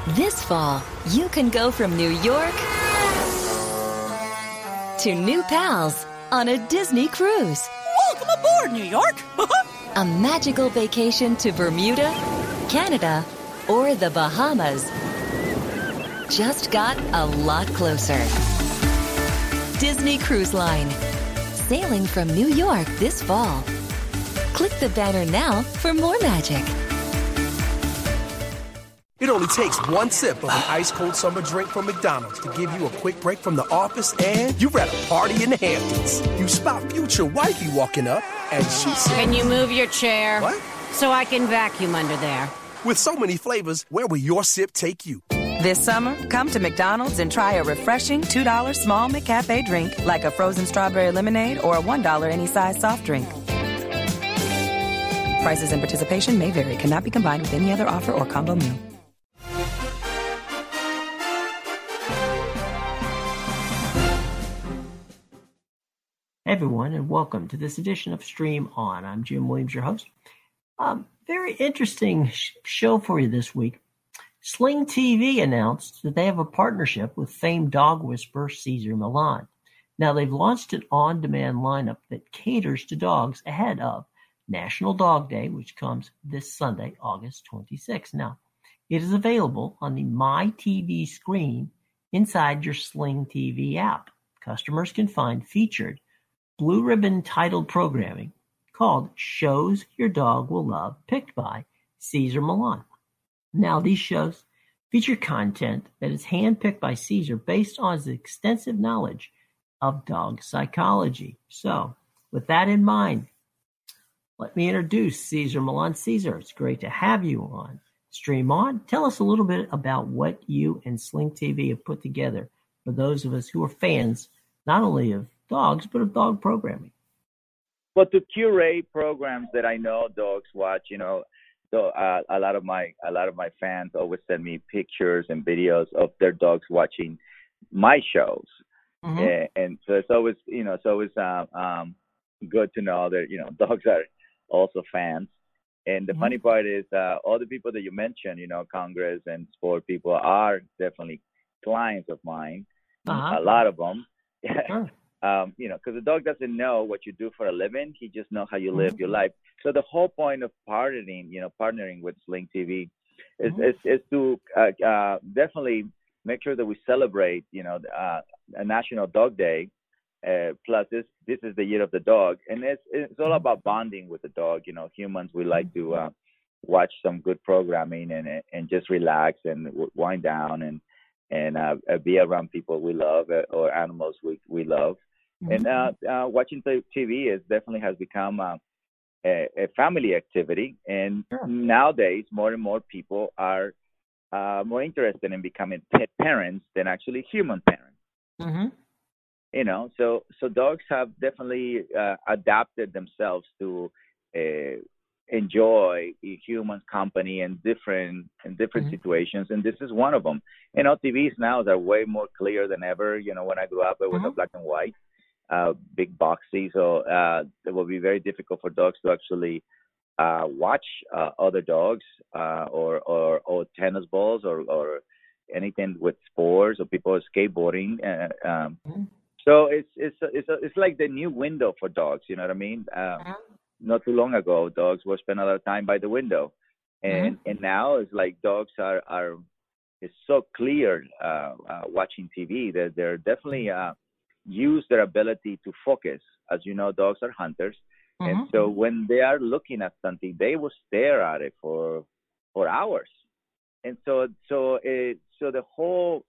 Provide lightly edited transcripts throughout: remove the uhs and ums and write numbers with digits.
This fall, you can go from New York to new pals on a Disney cruise. Welcome aboard, New York! A magical vacation to Bermuda, Canada, or the Bahamas just got a lot closer. Disney Cruise Line. Sailing from New York this fall. Click the banner now for more magic. It only takes one sip of an ice-cold summer drink from McDonald's to give you a quick break from the office and you're at a party in the Hamptons. You spot future wifey walking up and she says, "Can you move your chair? What? So I can vacuum under there." With so many flavors, where will your sip take you? This summer, come to McDonald's and try a refreshing $2 small McCafe drink like a frozen strawberry lemonade or a $1 any size soft drink. Prices and participation may vary. Cannot be combined with any other offer or combo meal. Hey everyone, and welcome to this edition of Stream On. I'm Jim Williams, your host. Very interesting show for you this week. Sling TV announced that they have a partnership with famed dog whisperer Cesar Millan. Now, they've launched an on-demand lineup that caters to dogs ahead of National Dog Day, which comes this Sunday, August 26th. Now, it is available on the My TV screen inside your Sling TV app. Customers can find featured blue ribbon titled programming called Shows Your Dog Will Love, picked by Cesar Millan. Now, these shows feature content that is handpicked by Cesar based on his extensive knowledge of dog psychology. So, with that in mind, let me introduce Cesar Millan. Cesar, it's great to have you on Stream On. Tell us a little bit about what you and Sling TV have put together for those of us who are fans not only of dogs, but of dog programming. Well, to curate programs that I know dogs watch, so a lot of my fans always send me pictures and videos of their dogs watching my shows, and so it's always good to know that dogs are also fans. And the funny part is all the people that you mentioned, Congress and sport people are definitely clients of mine. A lot of them. Sure. Because the dog doesn't know what you do for a living. He just knows how you live your life. So the whole point of partnering with Sling TV is to definitely make sure that we celebrate, a National Dog Day. Plus, this is the year of the dog, and it's all about bonding with the dog. Humans, we like to watch some good programming and just relax and wind down and be around people we love or animals we love. And watching TV definitely has become a family activity. And nowadays, more and more people are more interested in becoming pet parents than actually human parents. So dogs have definitely adapted themselves to enjoy human company in different situations, and this is one of them. TVs now are way more clear than ever. When I grew up, it was a black and white, big boxy, so it will be very difficult for dogs to actually watch other dogs or tennis balls or anything with sports or people skateboarding. So it's like the new window for dogs. You know what I mean? Not too long ago, dogs were spending a lot of time by the window, and now it's like dogs are it's so clear watching TV that they're definitely use their ability to focus. As you know, dogs are hunters, and so when they are looking at something, they will stare at it for hours. And so the whole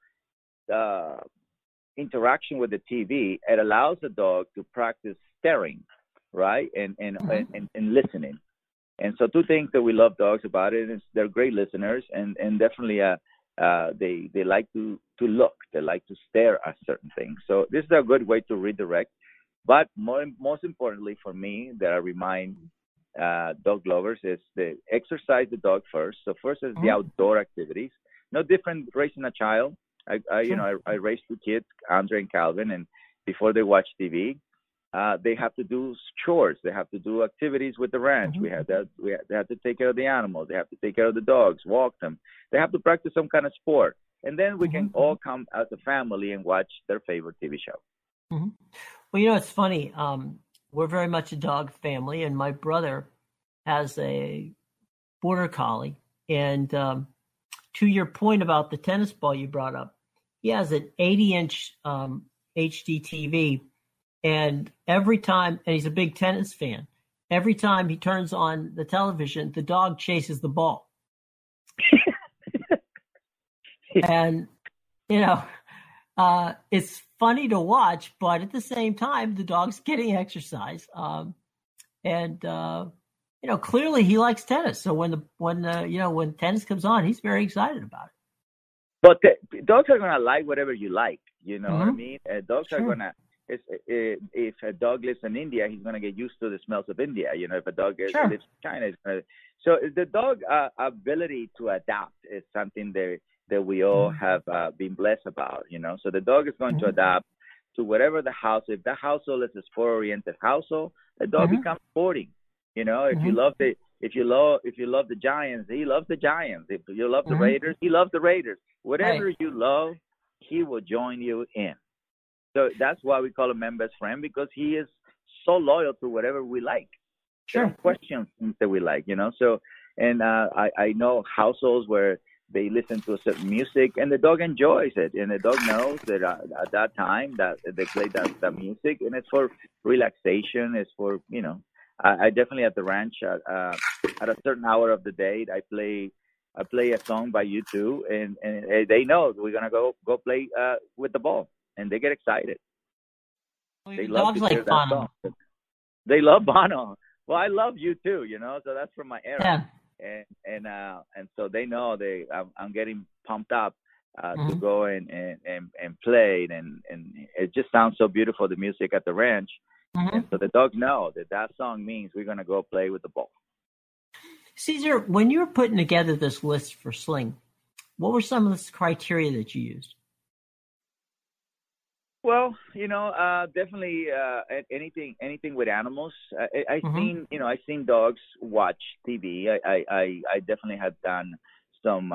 interaction with the TV, it allows the dog to practice staring, right, and listening. And so two things that we love dogs about it is they're great listeners, and definitely they like to look, they like to stare at certain things. So this is a good way to redirect. But most importantly for me, that I remind dog lovers is to exercise the dog first. So first is the outdoor activities. No different raising a child. I raised two kids, Andre and Calvin, and before they watch TV, they have to do chores. They have to do activities with the ranch. They have to take care of the animals. They have to take care of the dogs, walk them. They have to practice some kind of sport. And then we can all come as a family and watch their favorite TV show. Well, you know, it's funny. We're very much a dog family, and my brother has a border collie. And to your point about the tennis ball you brought up, he has an 80-inch HD TV. And every time, and he's a big tennis fan, every time he turns on the television, the dog chases the ball. And, you know, it's funny to watch, but at the same time, the dog's getting exercise. And you know, clearly he likes tennis. So when tennis comes on, he's very excited about it. But dogs are going to like whatever you like. You know what I mean? Dogs are going to. If a dog lives in India, he's going to get used to the smells of India. You know, if a dog lives in China, so the dog ability to adapt is something that we all have been blessed about. You know, so the dog is going to adapt to whatever the house. If the household is a sport-oriented household, the dog becomes sporting. You know, if you love the Giants, he loves the Giants. If you love the Raiders, he loves the Raiders. Whatever you love, he will join you in. So that's why we call him member best friend, because he is so loyal to whatever we like. Sure. Questions that we like, you know. So, and I know households where they listen to a certain music and the dog enjoys it, and the dog knows that at that time that they play that music, and it's for relaxation. It's for, you know, I definitely at the ranch at a certain hour of the day I play a song by U2, and they know we're gonna go play with the ball. And they get excited. Well, they love like Bono. They love Bono. Well, I love you too, you know. So that's from my era. Yeah. And so they know I'm getting pumped up to go and play, and it just sounds so beautiful, the music at the ranch. And so the dogs know that song means we're gonna go play with the ball. Cesar, when you were putting together this list for Sling, what were some of the criteria that you used? Well, you know, definitely anything with animals. I've seen dogs watch TV. I definitely have done some.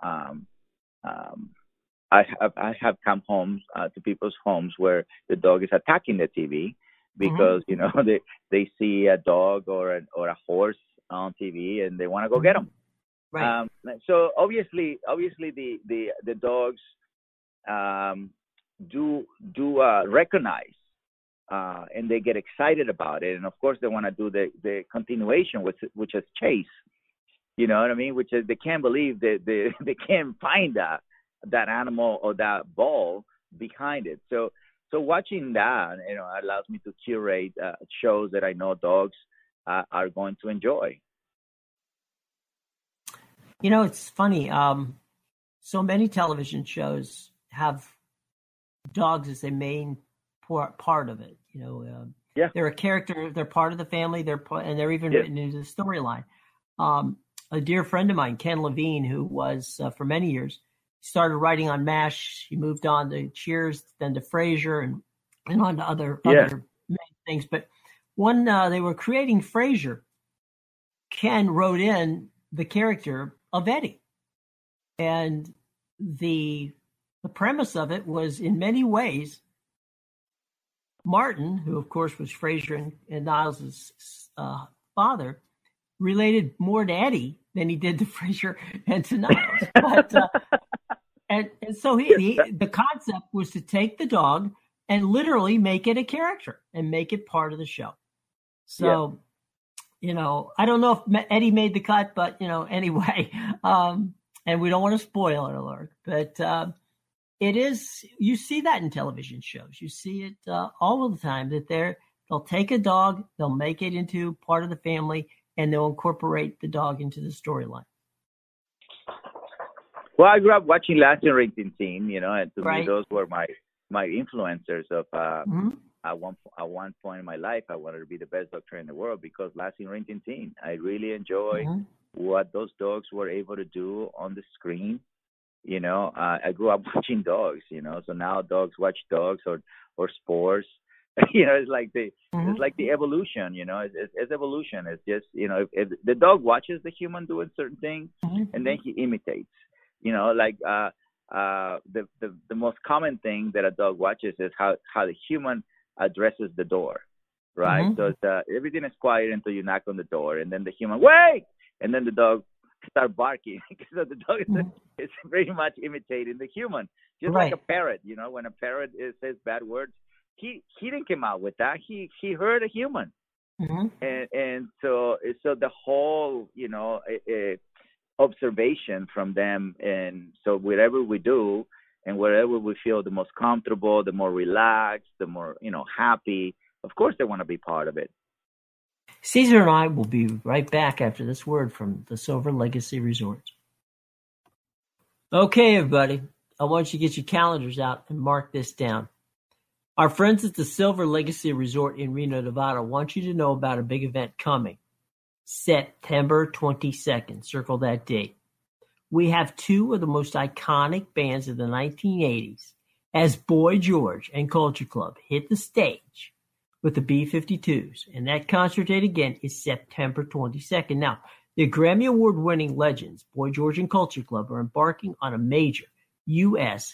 I have come home to people's homes where the dog is attacking the TV because you know they see a dog or a horse on TV and they want to go get them. Right. So obviously the dogs. Do recognize and they get excited about it, and of course they want to do the continuation, which is chase. You know what I mean? Which is they can't believe that they can't find that animal or that ball behind it. So watching that, you know, allows me to curate shows that I know dogs are going to enjoy. You know, it's funny. So many television shows have dogs as a main part of it. You know, they're a character. They're part of the family. And they're even written into the storyline. A dear friend of mine, Ken Levine, who was for many years started writing on MASH. He moved on to Cheers, then to Frasier, and on to other things. But when they were creating Frasier, Ken wrote in the character of Eddie, and the premise of it was, in many ways, Martin, who of course was Frasier and Niles' father, related more to Eddie than he did to Frasier and to Niles. But and so the concept was to take the dog and literally make it a character and make it part of the show. So, you know, I don't know if Eddie made the cut, but, you know, anyway, and we don't want to spoil it alert, but it is, you see that in television shows. You see it all of the time, that they'll take a dog, they'll make it into part of the family, and they'll incorporate the dog into the storyline. Well, I grew up watching Last and Rin Tin, you know, and to me, those were my influencers of at one point in my life, I wanted to be the best doctor in the world because Last and Rin Tin. I really enjoy what those dogs were able to do on the screen. You know, I grew up watching dogs, you know, so now dogs watch dogs or sports. It's like it's like the evolution. It's evolution. It's just if the dog watches the human doing certain things, and then he imitates. The most common thing that a dog watches is how the human addresses the door, right? So everything is quiet until you knock on the door, and then the human wait, and then the dog start barking. So the dog is very much imitating the human, just like a parrot. When a parrot says bad words, he didn't come out with that. He heard a human, and so the whole observation from them, and so whatever we do and wherever we feel the most comfortable, the more relaxed, the more happy, of course they want to be part of it. Cesar and I will be right back after this word from the Silver Legacy Resorts. Okay, everybody, I want you to get your calendars out and mark this down. Our friends at the Silver Legacy Resort in Reno, Nevada want you to know about a big event coming September 22nd. Circle that date. We have two of the most iconic bands of the 1980s as Boy George and Culture Club hit the stage with the B-52s. And that concert date again is September 22nd. Now, the Grammy Award-winning legends, Boy George and Culture Club, are embarking on a major U.S.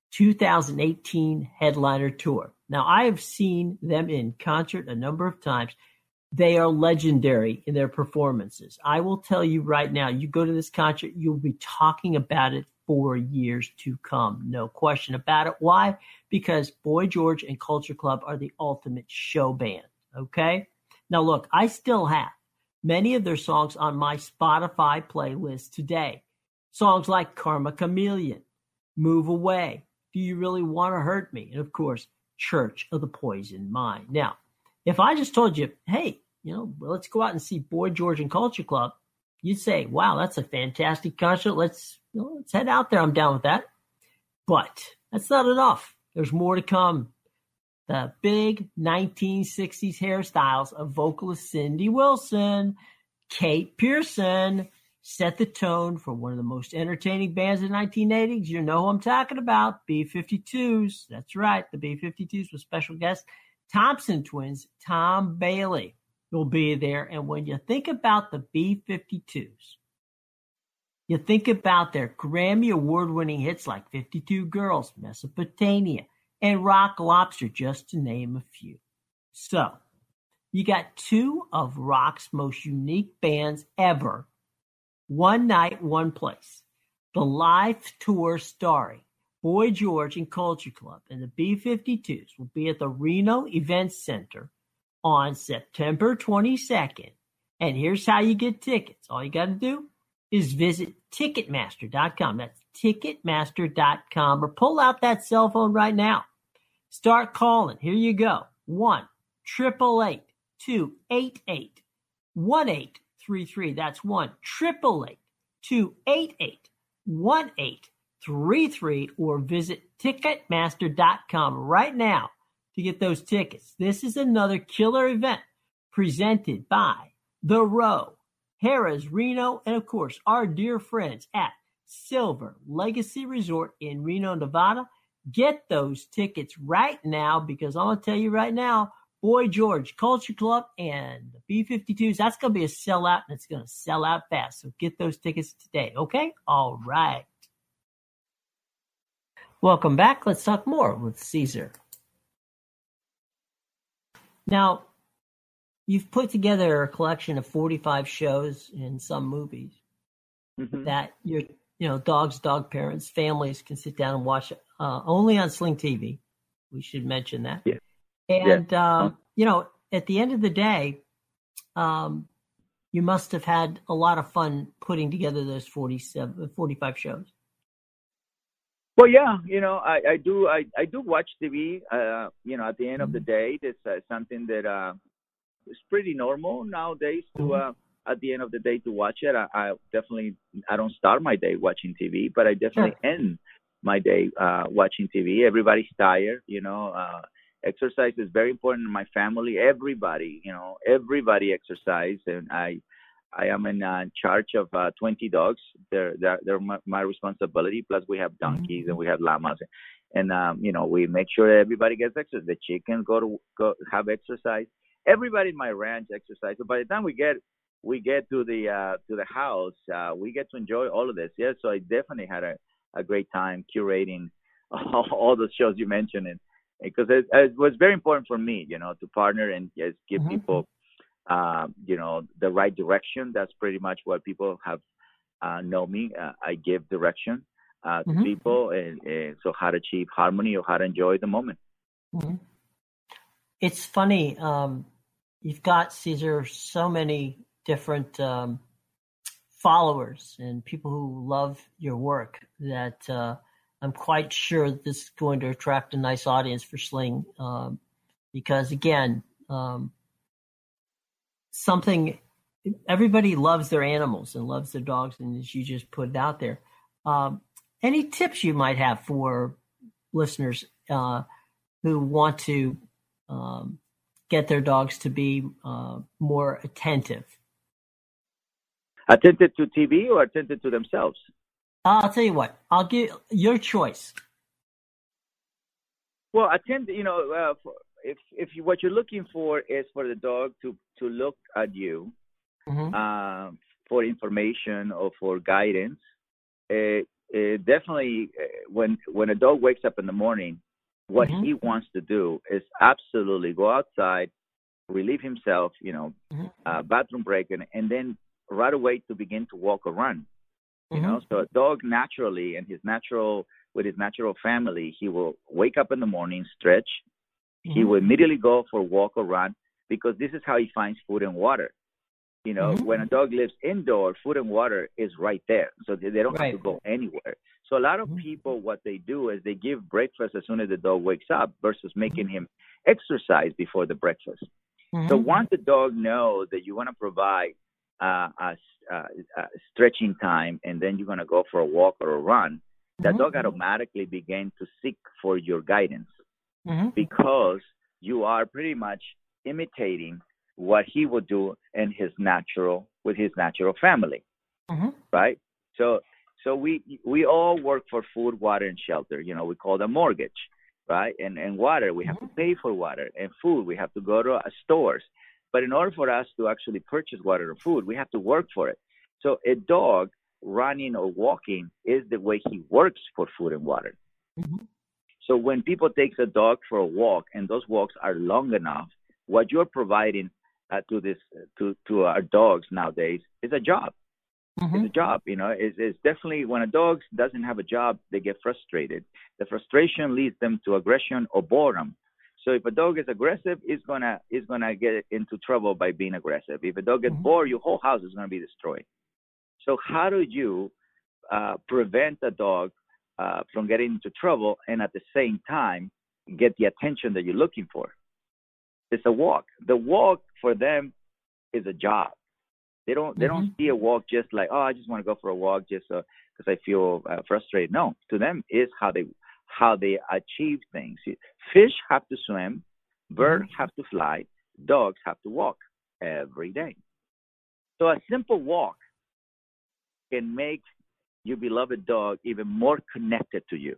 2018 headliner tour. Now, I have seen them in concert a number of times. They are legendary in their performances. I will tell you right now, you go to this concert, you'll be talking about it for years to come. No question about it. Why? Because Boy George and Culture Club are the ultimate show band. Okay? Now, look, I still have many of their songs on my Spotify playlist today. Songs like Karma Chameleon, Move Away, Do You Really Want to Hurt Me? And, of course, Church of the Poison Mind. Now, if I just told you, hey, let's go out and see Boy George and Culture Club, you'd say, wow, that's a fantastic concert. Let's head out there. I'm down with that. But that's not enough. There's more to come. The big 1960s hairstyles of vocalist Cindy Wilson, Kate Pearson, set the tone for one of the most entertaining bands of the 1980s. You know who I'm talking about, B-52s. That's right, the B-52s with special guest Thompson twins, Tom Bailey will be there. And when you think about the B-52s, you think about their Grammy Award-winning hits like 52 Girls, Mesopotamia, and Rock Lobster, just to name a few. So, you got two of rock's most unique bands ever. One night, one place. The live tour starring Boy George and Culture Club and the B-52s will be at the Reno Events Center on September 22nd. And here's how you get tickets. All you got to do is visit Ticketmaster.com. That's Ticketmaster.com. Or pull out that cell phone right now. Start calling. Here you go. 1-888-288-1833. That's 1-888-288-1833. Or visit Ticketmaster.com right now to get those tickets. This is another killer event presented by The Row, Harrah's Reno, and of course, our dear friends at Silver Legacy Resort in Reno, Nevada. Get those tickets right now, because I'm going to tell you right now, Boy George, Culture Club, and the B-52s, that's going to be a sellout, and it's going to sell out fast. So get those tickets today, okay? All right. Welcome back. Let's talk more with Cesar. Now, you've put together a collection of 45 shows and some movies that your dogs, dog parents, families can sit down and watch only on Sling TV. We should mention that. Yeah. And, at the end of the day, you must have had a lot of fun putting together those 45 shows. Well, yeah, I do watch TV. At the end of the day, it's something that is pretty normal nowadays to at the end of the day to watch it. I don't start my day watching TV, but I definitely end my day watching TV. Everybody's tired, exercise is very important in my family. Everybody exercise, and I I am in charge of 20 dogs. They're my responsibility. Plus, we have donkeys and we have llamas, and we make sure everybody gets exercise. The chickens go have exercise. Everybody in my ranch exercise. So by the time we get to the house, we get to enjoy all of this. Yeah, so I definitely had a great time curating all the shows you mentioned, and because it was very important for me, to partner and just give people, the right direction. That's pretty much what people have know me. I give direction to people, and so how to achieve harmony or how to enjoy the moment. Mm-hmm. It's funny. You've got, Cesar, so many different followers and people who love your work that I'm quite sure this is going to attract a nice audience for Sling, because again, everybody loves their animals and loves their dogs, and as you just put it out there, any tips you might have for listeners who want to get their dogs to be more attentive? Attentive to TV or attentive to themselves? I'll tell you what. I'll give your choice. Well, if what you're looking for is for the dog to look at you for information or for guidance, definitely when a dog wakes up in the morning, what he wants to do is absolutely go outside, relieve himself, bathroom break, and then right away to begin to walk or run. So a dog naturally with his natural family, he will wake up in the morning, stretch. He will immediately go for a walk or run, because this is how he finds food and water. When a dog lives indoor, food and water is right there. So they don't have to go anywhere. So a lot of people, what they do is they give breakfast as soon as the dog wakes up versus making him exercise before the breakfast. So once the dog knows that you want to provide a stretching time, and then you're going to go for a walk or a run, that dog automatically begins to seek for your guidance, because you are pretty much imitating what he would do with his natural family, right? So we all work for food, water, and shelter. We call them mortgage, right? And water, we have to pay for water, and food, we have to go to stores. But in order for us to actually purchase water or food, we have to work for it. So a dog running or walking is the way he works for food and water. So when people take a dog for a walk, and those walks are long enough, what you're providing to our dogs nowadays is a job. It's a job. It's definitely, when a dog doesn't have a job, they get frustrated. The frustration leads them to aggression or boredom. So if a dog is aggressive, it's gonna get into trouble by being aggressive. If a dog gets bored, your whole house is gonna be destroyed. So how do you prevent a dog from getting into trouble, and at the same time get the attention that you're looking for? It's a walk. The walk for them is a job. They don't see a walk just like, oh, I just want to go for a walk just because I feel frustrated. No, to them is how they achieve things. Fish have to swim, birds have to fly, dogs have to walk every day. So a simple walk can make your beloved dog even more connected to you.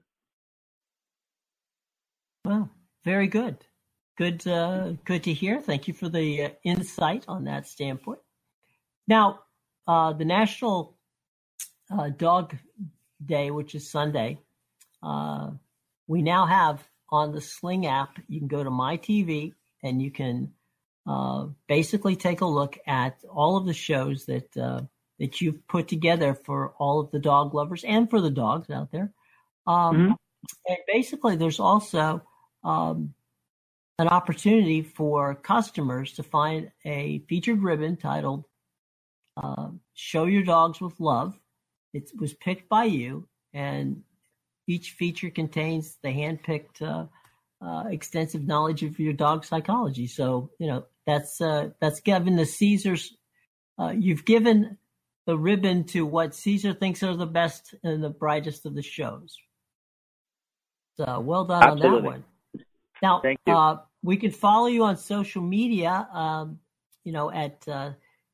Well, very good. Good to hear. Thank you for the insight on that standpoint. Now, the National Dog Day, which is Sunday, we now have on the Sling app, you can go to My TV and you can basically take a look at all of the shows that you've put together for all of the dog lovers and for the dogs out there. And basically, there's also an opportunity for customers to find a featured ribbon titled Show Your Dogs with Love. It was picked by you, and each feature contains the hand-picked extensive knowledge of your dog's psychology. So, that's given the Cesar's, you've given the ribbon to what Cesar thinks are the best and the brightest of the shows. So well done. Absolutely. On that one. Now, thank you. We can follow you on social media, at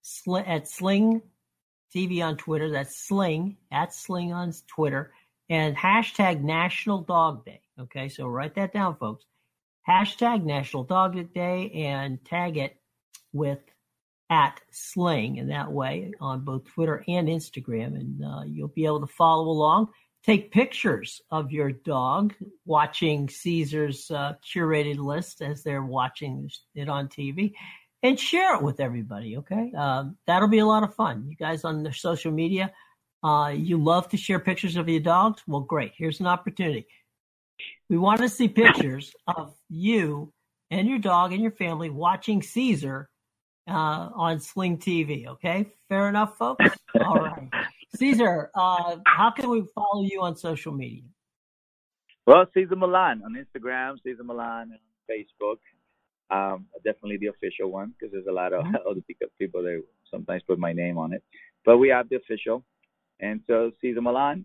at Sling TV on Twitter. That's Sling, at Sling on Twitter, and hashtag National Dog Day. Okay, so write that down, folks. Hashtag National Dog Day and tag it with at Sling, and that way on both Twitter and Instagram, and you'll be able to follow along. Take pictures of your dog watching Caesar's curated list as they're watching it on TV, and share it with everybody, okay? That'll be a lot of fun. You guys on the social media, you love to share pictures of your dogs? Well, great. Here's an opportunity. We want to see pictures of you and your dog and your family watching Caesar on Sling TV, okay? Fair enough, folks? All right. Caesar, how can we follow you on social media? Well, Caesar Milan on Instagram, Caesar Milan on Facebook. Definitely the official one, because there's a lot of other people that sometimes put my name on it. But we have the official. And so Caesar Milan,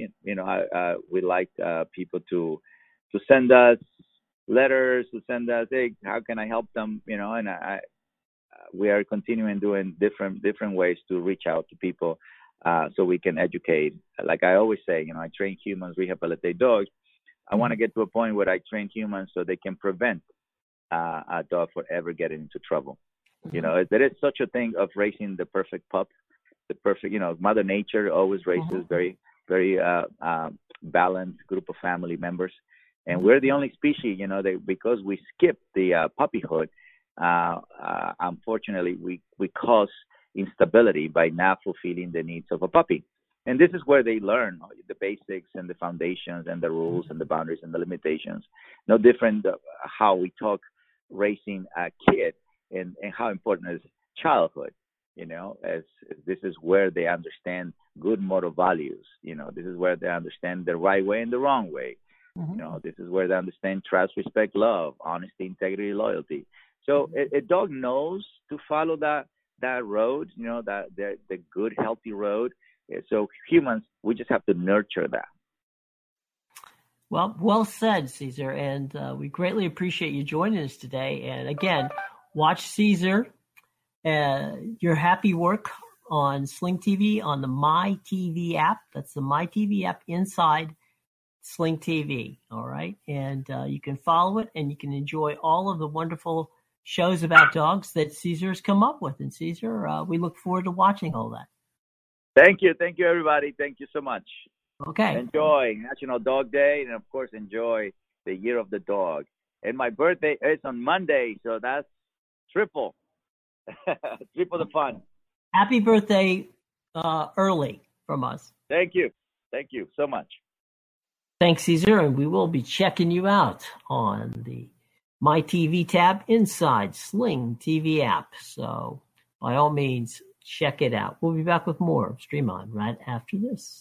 we like people to send us letters, to send us, hey, how can I help them? And we are continuing doing different ways to reach out to people so we can educate. Like I always say, I train humans, rehabilitate dogs. I want to get to a point where I train humans so they can prevent a dog from ever getting into trouble. There is such a thing of raising the perfect pup. The perfect, Mother Nature always raises very, very balanced group of family members. And we're the only species, because we skipped the puppyhood, unfortunately, we cause instability by not fulfilling the needs of a puppy. And this is where they learn the basics and the foundations and the rules and the boundaries and the limitations. No different how we talk raising a kid and how important is childhood. As this is where they understand good moral values. This is where they understand the right way and the wrong way. This is where they understand trust, respect, love, honesty, integrity, loyalty. So a dog knows to follow that road, the good, healthy road. So humans, we just have to nurture that. Well said, Caesar. And we greatly appreciate you joining us today. And again, watch Caesar. Your happy work on Sling TV on the My TV app. That's the My TV app inside Sling TV. All right. And you can follow it and you can enjoy all of the wonderful shows about dogs that Caesar has come up with. And Caesar, we look forward to watching all that. Thank you. Thank you, everybody. Thank you so much. Okay. Enjoy National Dog Day. And, of course, enjoy the Year of the Dog. And my birthday is on Monday, so that's triple. Triple the fun. Happy birthday early from us. Thank you. Thank you so much. Thanks, Caesar. And we will be checking you out on the My TV tab inside Sling TV app. So by all means, check it out. We'll be back with more Stream On right after this.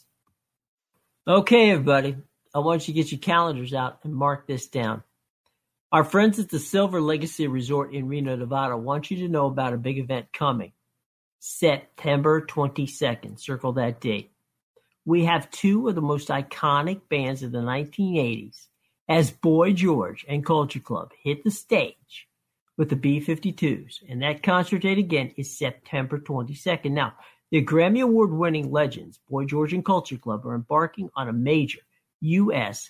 Okay, everybody. I want you to get your calendars out and mark this down. Our friends at the Silver Legacy Resort in Reno, Nevada want you to know about a big event coming. September 22nd. Circle that date. We have two of the most iconic bands of the 1980s as Boy George and Culture Club hit the stage with the B-52s. And that concert date again is September 22nd. Now, the Grammy Award-winning legends, Boy George and Culture Club, are embarking on a major U.S.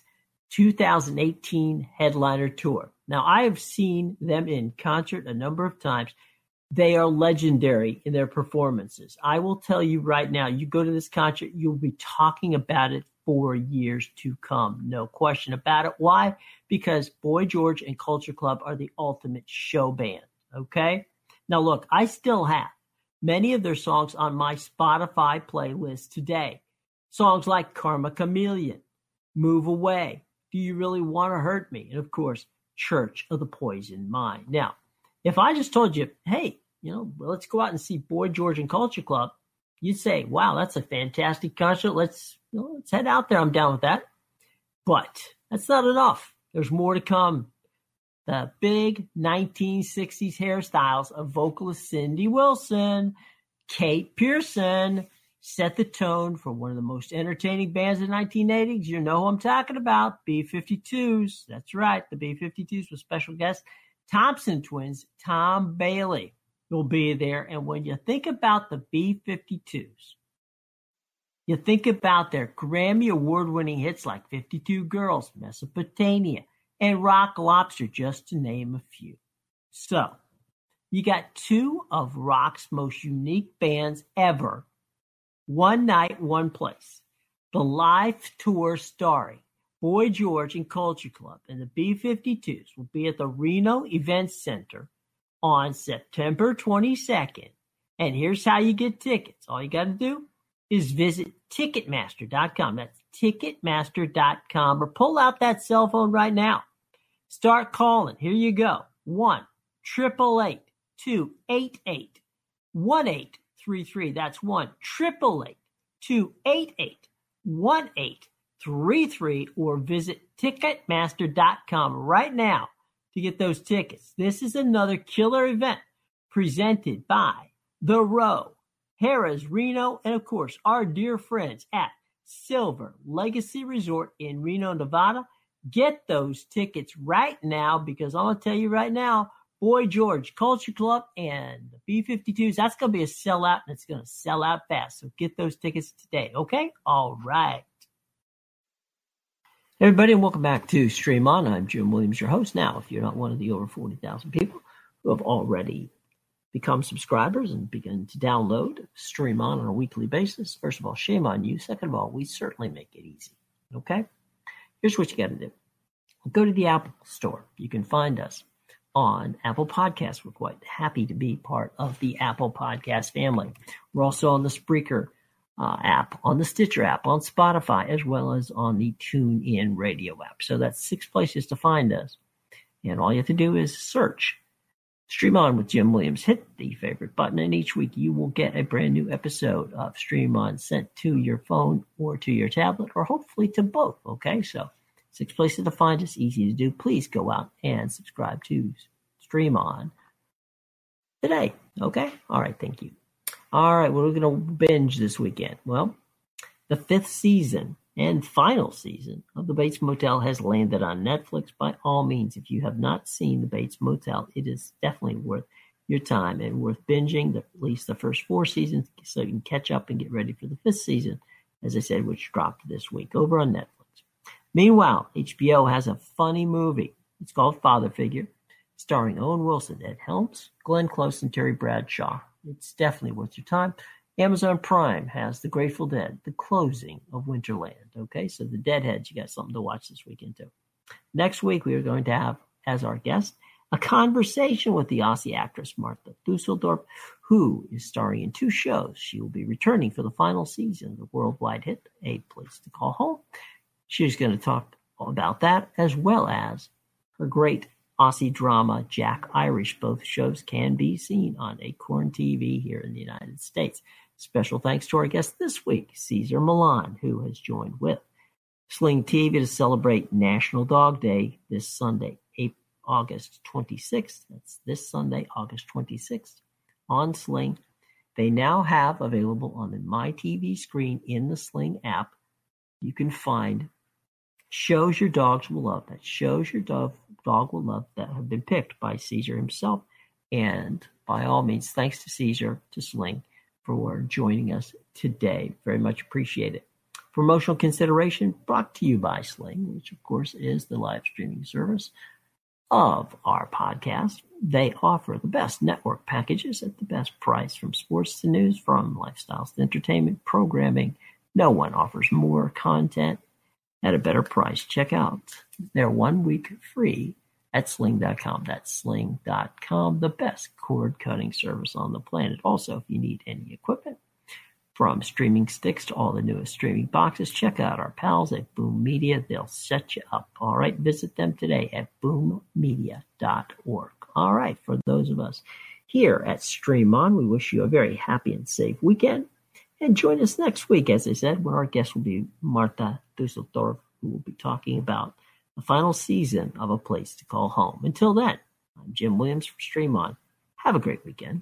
2018 headliner tour. Now, I have seen them in concert a number of times. They are legendary in their performances. I will tell you right now, you go to this concert, you'll be talking about it for years to come. No question about it. Why? Because Boy George and Culture Club are the ultimate show band. Okay? Now, look, I still have many of their songs on my Spotify playlist today. Songs like Karma Chameleon, Move Away, Do You Really Want to Hurt Me? And, of course, Church of the Poison Mind. Now, if I just told you, hey, let's go out and see Boy George and Culture Club, you'd say, wow, that's a fantastic concert. Let's head out there. I'm down with that. But that's not enough. There's more to come. The big 1960s hairstyles of vocalist Cindy Wilson, Kate Pearson, set the tone for one of the most entertaining bands of the 1980s. You know who I'm talking about, B-52s. That's right, the B-52s with special guest Thompson twins, Tom Bailey. will be there. And when you think about the B-52s, you think about their Grammy Award-winning hits like 52 Girls, Mesopotamia, and Rock Lobster, just to name a few. So, you got two of rock's most unique bands ever. One night, one place. The live tour starring Boy George and Culture Club and the B-52s will be at the Reno Events Center on September 22nd. And here's how you get tickets. All you got to do is visit Ticketmaster.com. That's Ticketmaster.com. Or pull out that cell phone right now. Start calling. Here you go. 1-888-288-1833. That's 1-888-288-1833. Or visit Ticketmaster.com right now to get those tickets. This is another killer event presented by The Row, Harrah's Reno, and of course, our dear friends at Silver Legacy Resort in Reno, Nevada. Get those tickets right now, because I'm going to tell you right now, Boy George, Culture Club, and the B-52s, that's going to be a sellout, and it's going to sell out fast. So get those tickets today, okay? All right. Hey everybody, and welcome back to Stream On. I'm Jim Williams, your host. Now, if you're not one of the over 40,000 people who have already become subscribers and begin to download Stream On a weekly basis, first of all, shame on you. Second of all, we certainly make it easy, okay? Here's what you got to do. Go to the Apple Store. You can find us on Apple Podcasts. We're quite happy to be part of the Apple Podcast family. We're also on the Spreaker app, on the Stitcher app, on Spotify, as well as on the TuneIn Radio app. So that's 6 places to find us. And all you have to do is search Stream On with Jim Williams. Hit the favorite button, and each week you will get a brand new episode of Stream On sent to your phone or to your tablet, or hopefully to both. Okay, so 6 places to find us, easy to do. Please go out and subscribe to Stream On today. Okay, all right, thank you. All right, what are we going to binge this weekend? Well, the 5th season and final season of The Bates Motel has landed on Netflix. By all means, if you have not seen The Bates Motel, it is definitely worth your time and worth binging at least the first 4 seasons so you can catch up and get ready for the 5th season, as I said, which dropped this week over on Netflix. Meanwhile, HBO has a funny movie. It's called Father Figure, starring Owen Wilson, Ed Helms, Glenn Close, and Terry Bradshaw. It's definitely worth your time. Amazon Prime has The Grateful Dead, The Closing of Winterland. Okay, so the Deadheads, you got something to watch this weekend too. Next week, we are going to have, as our guest, a conversation with the Aussie actress Martha Dusseldorp, who is starring in 2 shows. She will be returning for the final season of the worldwide hit, A Place to Call Home. She's going to talk about that, as well as her great Aussie drama, Jack Irish. Both shows can be seen on Acorn TV here in the United States. Special thanks to our guest this week, Cesar Millan, who has joined with Sling TV to celebrate National Dog Day this Sunday, August 26th. That's this Sunday, August 26th, on Sling. They now have available on the My TV screen in the Sling app. You can find shows your dogs will love. That shows your dog will love that have been picked by Cesar himself. And by all means, thanks to Cesar, to Sling, for joining us today. Very much appreciate it. Promotional consideration brought to you by Sling, which of course is the live streaming service of our podcast. They offer the best network packages at the best price, from sports to news, from lifestyles to entertainment, programming. No one offers more content at a better price. Check out their 1 week free at sling.com. That's sling.com, the best cord cutting service on the planet. Also, if you need any equipment, from streaming sticks to all the newest streaming boxes, check out our pals at Boom Media. They'll set you up. All right, visit them today at boommedia.org. All right, for those of us here at Stream On, we wish you a very happy and safe weekend. And join us next week, as I said, when our guest will be Martha Dusseldorp, who will be talking about the final season of A Place to Call Home. Until then, I'm Jim Williams for Stream On. Have a great weekend.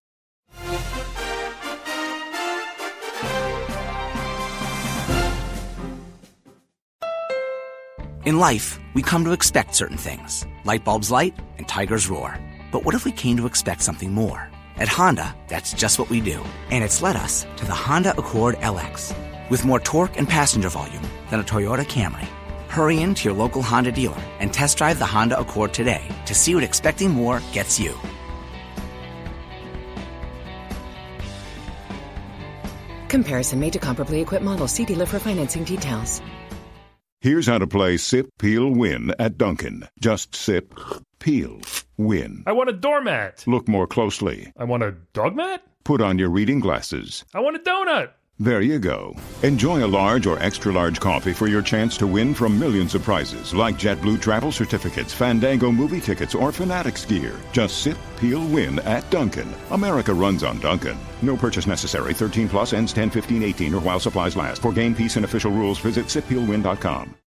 In life, we come to expect certain things. Light bulbs light and tigers roar. But what if we came to expect something more? At Honda, that's just what we do. And it's led us to the Honda Accord LX. With more torque and passenger volume than a Toyota Camry. Hurry into your local Honda dealer and test drive the Honda Accord today to see what expecting more gets you. Comparison made to comparably equipped models. See dealer for financing details. Here's how to play Sip, Peel, Win at Dunkin'. Just sip, peel, win. I want a doormat. Look more closely. I want a dog mat. Put on your reading glasses. I want a donut. There you go. Enjoy a large or extra-large coffee for your chance to win from millions of prizes, like JetBlue travel certificates, Fandango movie tickets, or Fanatics gear. Just sip, peel, win at Dunkin'. America runs on Dunkin'. No purchase necessary. 13 plus ends 10/15/18 or while supplies last. For game, peace, and official rules, visit sippeelwin.com.